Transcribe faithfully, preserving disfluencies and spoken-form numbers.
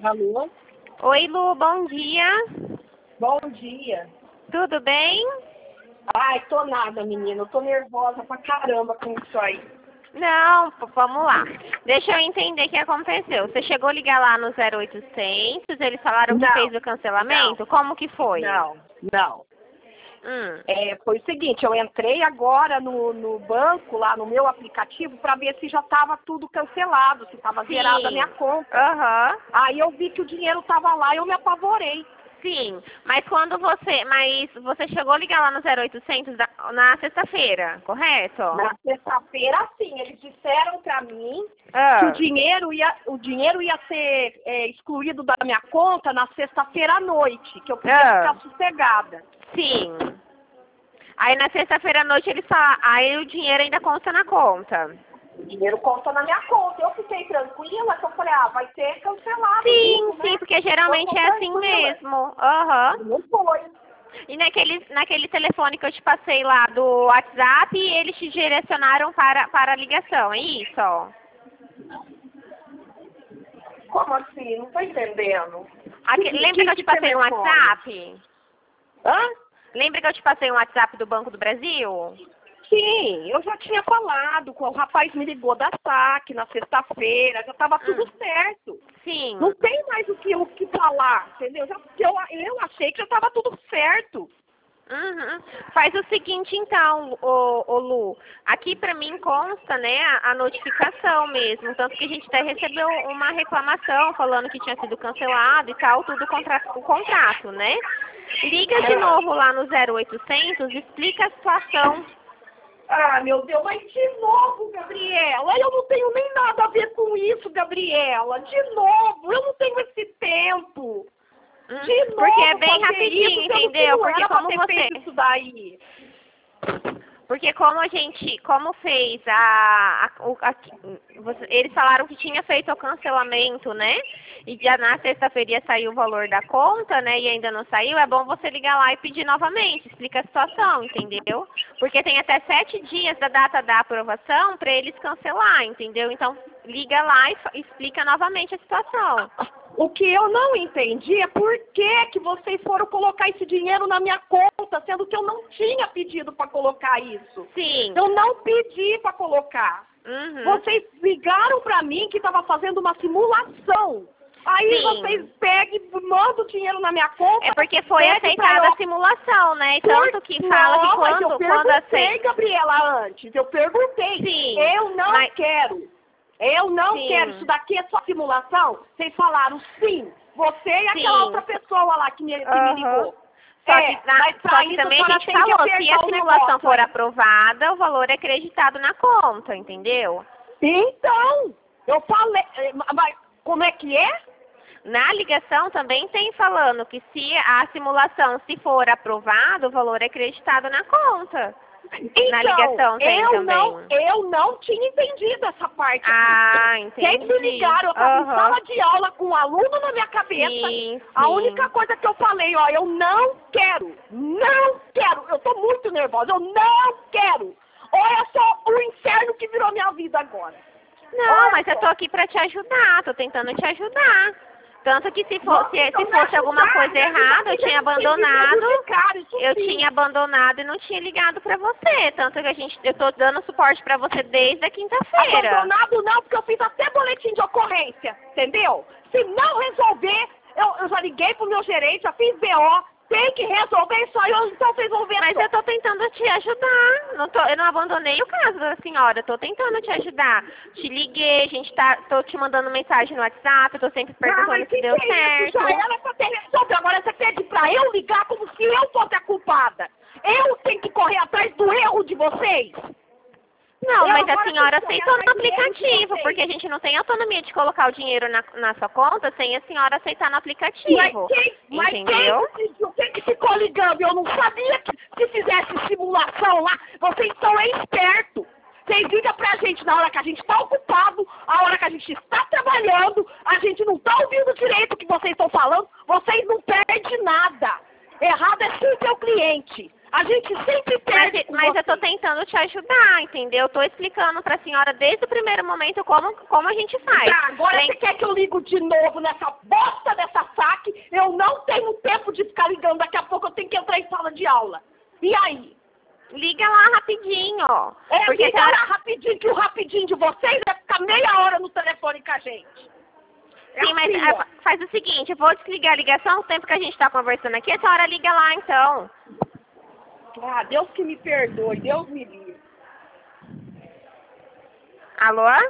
Alô? Oi, Lu, bom dia. Bom dia. Tudo bem? Ai, tô nada, menina. Eu tô nervosa pra caramba com isso aí. Não, p- vamos lá. Deixa eu entender o que aconteceu. Você chegou a ligar lá no zero oitocentos, eles falaram que Não, fez o cancelamento? Como que foi? não, não. Hum, É, foi o seguinte, eu entrei agora no, no banco, lá no meu aplicativo, pra ver se já tava tudo cancelado, se tava zerada a minha sim. conta. Aham. Aí eu vi que o dinheiro tava lá e eu me apavorei. Sim, mas quando você, mas você chegou a ligar lá no zero oitocentos da- na sexta-feira, correto? Na sexta-feira, sim, eles disseram pra mim Ah, que o dinheiro ia, o dinheiro ia ser é, excluído da minha conta na sexta-feira à noite, que eu podia Ah. ficar sossegada. sim. Aí na sexta-feira à noite eles falaram, aí o dinheiro ainda consta na conta. O dinheiro conta na minha conta. Eu fiquei tranquila, que eu falei, ah, vai ser cancelado. Sim, isso, né? sim, porque geralmente Eu tô é assim tranquila. mesmo. Aham. Não foi. E naquele, naquele telefone que eu te passei lá do WhatsApp, eles te direcionaram para, para a ligação, é isso? Como assim? Não tô entendendo. Aque- Que- lembra que eu te que passei um telefone? WhatsApp? Hã? Lembra que eu te passei um WhatsApp do Banco do Brasil? Sim, eu já tinha falado, com o rapaz me ligou da S A C na sexta-feira, já estava tudo Hum. certo. Sim. Não tem mais o que, o que falar, entendeu? Já, eu, eu achei que já estava tudo certo. Uhum. Faz o seguinte então, ô, ô Lu, aqui pra mim consta, né, a, a notificação mesmo, tanto que a gente até recebeu uma reclamação falando que tinha sido cancelado e tal, tudo contra, o contrato, né? Liga de novo lá no zero oitocentos, explica a situação. Ah, meu Deus, mas de novo, Gabriela, eu não tenho nem nada a ver com isso, Gabriela. De novo, eu não tenho esse tempo. Hum, De novo, Porque é bem fazer rapidinho, isso, sendo que entendeu? não Porque era pra como ter você... feito isso daí. Porque como a gente, como fez a, a, o- a- você- eles falaram que tinha feito o cancelamento, né? E já na sexta-feira ia sair o valor da conta, né? E ainda não saiu, é bom você ligar lá e pedir novamente, explica a situação, entendeu? Porque tem até sete dias da data da aprovação para eles cancelar, entendeu? Então liga lá e fa- explica novamente a situação. O que eu não entendi é por que, que vocês foram colocar esse dinheiro na minha conta, sendo que eu não tinha pedido para colocar isso. Sim. Eu não pedi para colocar. Uhum. Vocês ligaram para mim que estava fazendo uma simulação. Aí Sim. vocês pegam e mandam o dinheiro na minha conta. É porque foi pede pra aceitada eu- a simulação, né? E Por- tanto que fala que Não, mas quando, eu quando perguntei, aceita. Gabriela, antes. Eu perguntei. Sim, Eu não mas- quero. Eu não Sim. quero. Isso daqui é só simulação? Vocês falaram sim. Você e aquela Sim. outra pessoa lá que me, que me Aham. ligou. Só É, que, na- mas pra só que isso também a senhora gente tem que falou, se apertar a o simulação negócio for aí. aprovada, o valor é acreditado na conta, entendeu? Então, eu falei. eh, Mas como é que é? Na ligação também tem falando que se a simulação, se for aprovada, o valor é acreditado na conta. Então, Na ligação tem eu também. não, eu não tinha entendido essa parte. Ah, entendi. Quem me ligaram, eu estava em Aham. sala de aula com um aluno na minha cabeça. Sim, A sim. única coisa que eu falei, ó, eu não quero, não quero. Eu tô muito nervosa, eu não quero. Olha só o inferno que virou minha vida agora. Não, Olha mas eu só. tô aqui pra te ajudar, tô tentando te ajudar. Tanto que se, for, Nossa, se, então se me fosse alguma ajudar, coisa me ajudar, errada, eu que tinha já tem que me abandonado. prejudicar, isso Eu sim. tinha abandonado e não tinha ligado pra você. Tanto que a gente, eu tô dando suporte pra você desde a quinta-feira. Abandonado não, porque eu fiz até boletim de ocorrência, entendeu? Se não resolver, eu, eu já liguei pro meu gerente, já fiz B O, tem que resolver isso aí, ou então vocês vão ver Mas só. eu tô tentando te ajudar. Não tô, eu não abandonei o caso da senhora. Eu tô tentando te ajudar. Te liguei, a gente tá, tô te mandando mensagem no WhatsApp, eu tô sempre Ah, perguntando mas se que deu que é isso? certo. Já era pra ter resolvido, agora você pede pra eu ligar como se eu fosse a culpada. Eu tenho que correr atrás do erro de vocês. Não, Eu mas a agora senhora tenho que aceitou correr no atrás do erro de aplicativo, vocês. porque a gente não tem autonomia de colocar o dinheiro na, na sua conta sem a senhora aceitar no Mas aplicativo. quem, mas Entendeu? quem decidiu? Quem que ficou ligando? Eu não sabia que se fizesse simulação lá, vocês são espertos. Vocês ligam pra gente na hora que a gente tá ocupado, a hora que a gente está trabalhando, a gente não tá ouvindo direito o que vocês estão falando, vocês não perdem nada. Errado é sempre o cliente. A gente sempre Mas, perde com mas eu tô vocês. tentando te ajudar, entendeu? Eu tô explicando pra senhora desde o primeiro momento como, como a gente faz. Tá, agora Lem- você quer que eu ligo de novo nessa bosta dessa saque? Eu não tenho tempo de ficar ligando. Daqui a pouco eu tenho que entrar em sala de aula. E aí? Liga lá rapidinho. É, Porque a liga senhora... lá rapidinho, que o rapidinho de vocês vai ficar meia hora no telefone com a gente. É Sim, mas assim, ó. ah, faz o seguinte, eu vou desligar a ligação, o tempo que a gente tá conversando aqui, a senhora liga lá então. Ah, Deus que me perdoe, Deus me livre. Alô?